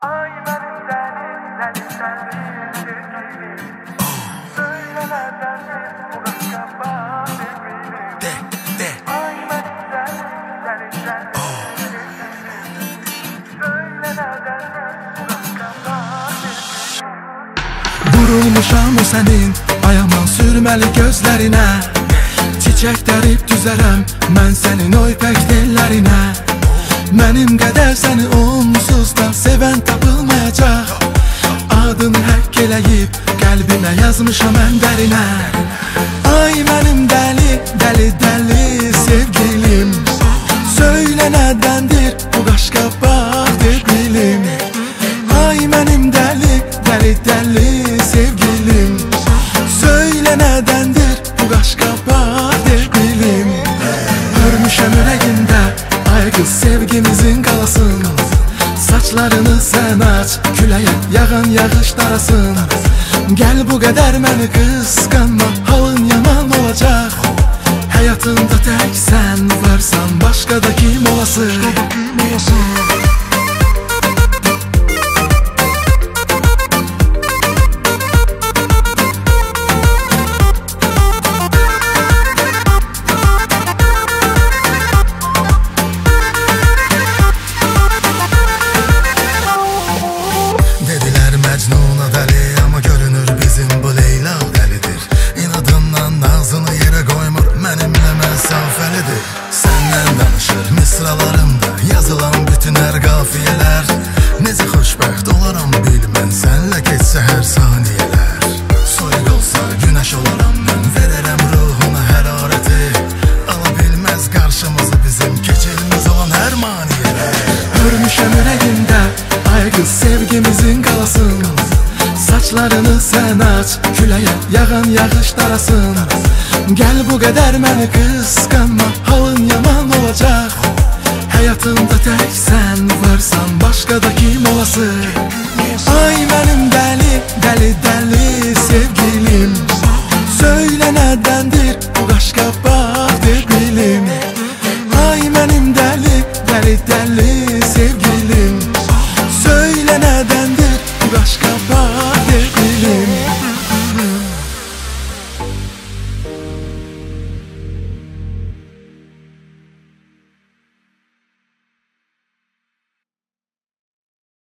Ay benim deli sevgilim, söyle nedendir bu başka sevgilim. Ay benim deli sevgilim, söyle nedendir bu başka sevgilim. Vurulmuşam o senin ayaman sürmeli gözlerine. Çiçek derip düzərəm mən sənin o ipək dillərinə. Mənim qədər səni onsuz da sevən tapılmayacaq. Adını həkk eləyib qəlbimə yazmışam ən dərinə. Ay mənim dəli, dəli, dəli sevgilim, söylə nədəndir bu qaşqa bax debilim. Ay mənim dəli, dəli, dəli sevgilim, söylə nədəndir bu qaşqa bax debilim. Hörmüşəm ürəyimdə ay qız sevgimizin qalasın. Saçlarını sən aç, küləyə yağan yağış darasın. Gəl bu qədər məni qısqanma, halın yaman olacaq. Həyatında tək sən varsan, başqa da kim olasın? Mecnun'a deli ama görünür bizim bu Leyla delidir. İnadından ağzını yere koymur, benimle mesafelidir. Senden danışır mısralarımda yazılan bütün her kafiyeler. Nece hoşbəxt olaram bilmən, senle geçse her saniyeler. Soyuq olsa güneş olaram ben, verərəm ruhuna hərarəti. Alabilmez karşımızı bizim keçilmez olan her maniyeler. Hörmüşəm ürəyimdə ay qız sevgimizin qalasın. Saçlarını sən aç, küləyə yağan yağış darasın. Gəl bu qədər məni qısqanma, halın yaman olacaq. Həyatında tək sən varsan, başqa da kim olasın? Ay mənim dəli, dəli, dəli sevgilim, söylə nədəndir bu qaşqa bax